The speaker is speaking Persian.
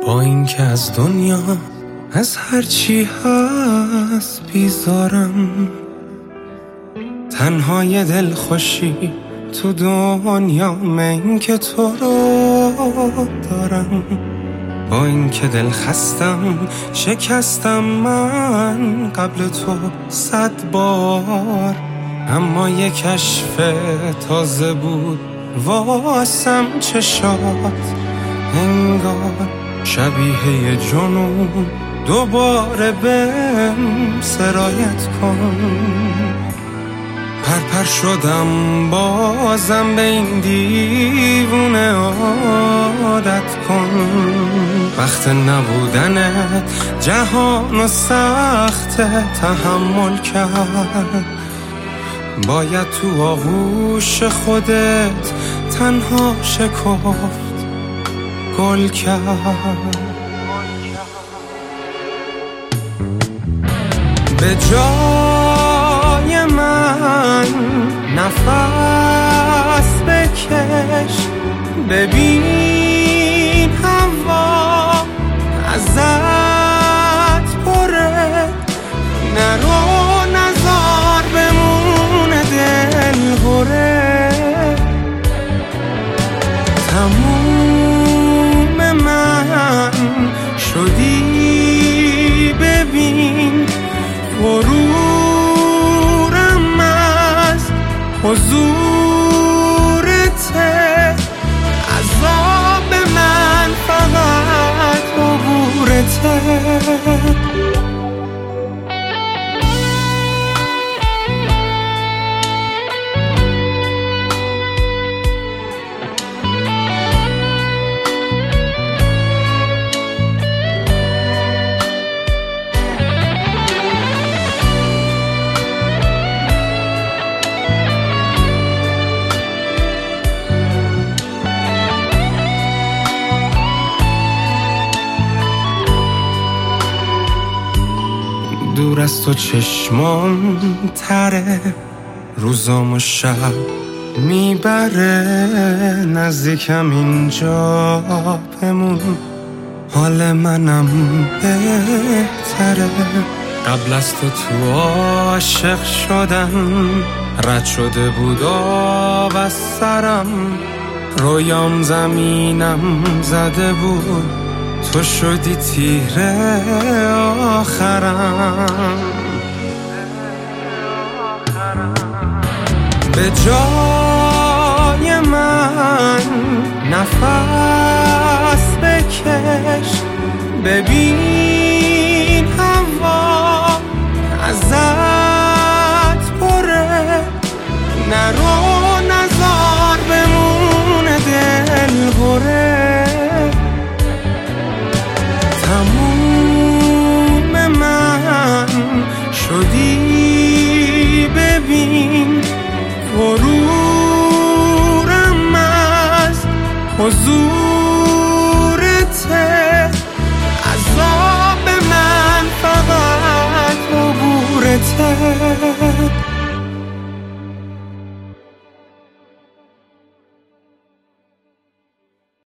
با این که از دنیا از هرچی هست بیزارم، تنها یه دل خوشی تو دنیا من که تو رو دارم. با این که دل خستم شکستم من قبل تو 100 بار، اما یه کشف تازه بود واسم چشات، انگار شبیه یه جنون دوباره بهم سرایت کن. پرپر شدم بازم به این دیوونه عادت کن. وقت نبودنت جهان و سخت تحمل کرد، باید تو آغوش خودت تنها شکفت گل کرد. به جای من نفس بکش، ببین هوا ازت پره، نرو نزار بمونه دل هره. تموم من شدی ببین، غرورم از حضورته، عذاب من فقط عبورته. دور از تو چشمام تره، روزام و شب میبره، نزدیکم اینجا بمون، حال منم بهتره. قبل از تو عاشق شدم، رد شده بود آب از سرم، رویام زمینم زده بود، تو شدی تیره آخرم. به جای من نفس بکش، ببین هوا ازت پره، نرو نزار بمونه دل هره. تموم من شدی ببین، غرورم از حضورته، عذاب من فقط عبورته.